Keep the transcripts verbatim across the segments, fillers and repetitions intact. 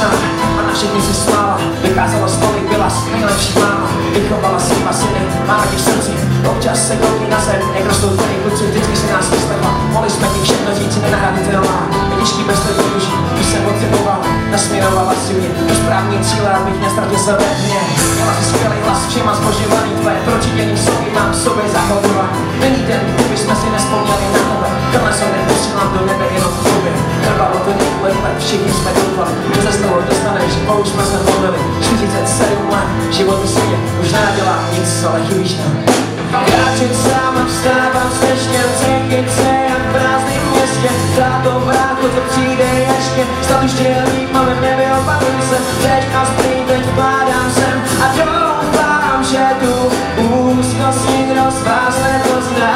smutná a na všechny si smála. Vykázala stoly, byla s nejlepší máma. Vychovala si dva syny, máme ti v srdci. Občas se koukni na zem, jak rostou tvoji kluci. Vždycky si nás vyslechla, mohli jsme ti všechno říct, nenahraditelná. Je těžký bez tebe duží, když jsem potřeboval. Nasměrovala si mě do správný cíle, abych nestratil sebe dně. Měla si skvělý hlas, všema zbožňovaný tvé protiděný soky mám v sobě zachodovat. Není den, kdyby jsme si nespomněli na tebe. Tenhle som neposílám do nebe jenom v tobě. Trvalo to několik let, všichni jsme doufali, že se z toho dostaneš, bo už jsme se modlili. čtyřicet sedm let, život mi světě už nedělá nic, ale chybíš tam. Kráčet sám a vstávám s deštěm, cítit se jak v prázdném městě. Táto brácho, to přijde ještě, snad už tě líp, máme v nebi, opakuj se. Teď nás prý, teď vkládám sem a doufám, že tu úzkost nikdo z vás nepozná.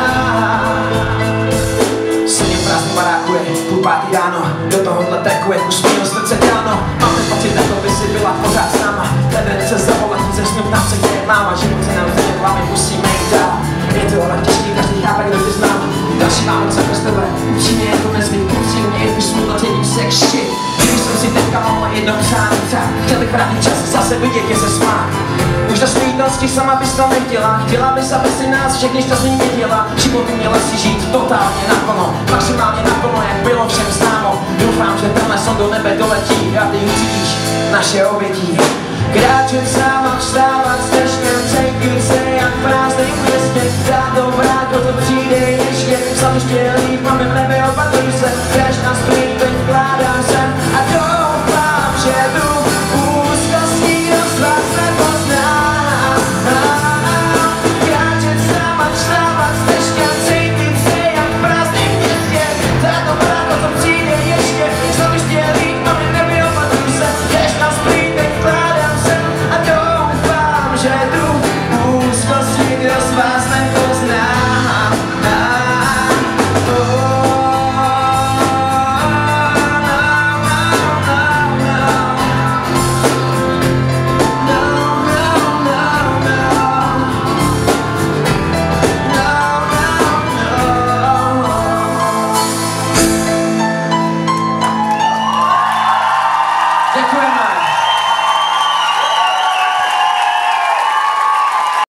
Sedím v prázdném baráku, je půl pátý ráno, do tohohle treku je už měl srdce ráno. Mám ten pocit, jako by si byla pořád s náma. Ten se zavolat, ze snu tam se kde je máma. Život se nám teď hlavě musíme jít dál. Je to ale těžký, každý chápe, kdo tě znám. Další Vánoce bez tebe, upřímně je to nezvyk. Upřímně je to smutno, cítím se jak shit. Když jsem si teďka mohl jednou přát, přát. Chtěl bych vrátný čas, zase vidět je se smát. Už do smítnosti sama bys to nechtěla. Chtěla bys, aby si nás všechny šťastný viděla. Život měla si žít totálně naplno, maximálně naplno, jak bylo všem známo. Doufám, že tenhle son do nebe doletí a ty ucítíš naše obětí. Kráčet sám a vstávat s deštěm, cítit se jak v prázdném městě. Táto brácho, to přijde ještě, snad už tě líp, máme v nebe opatření.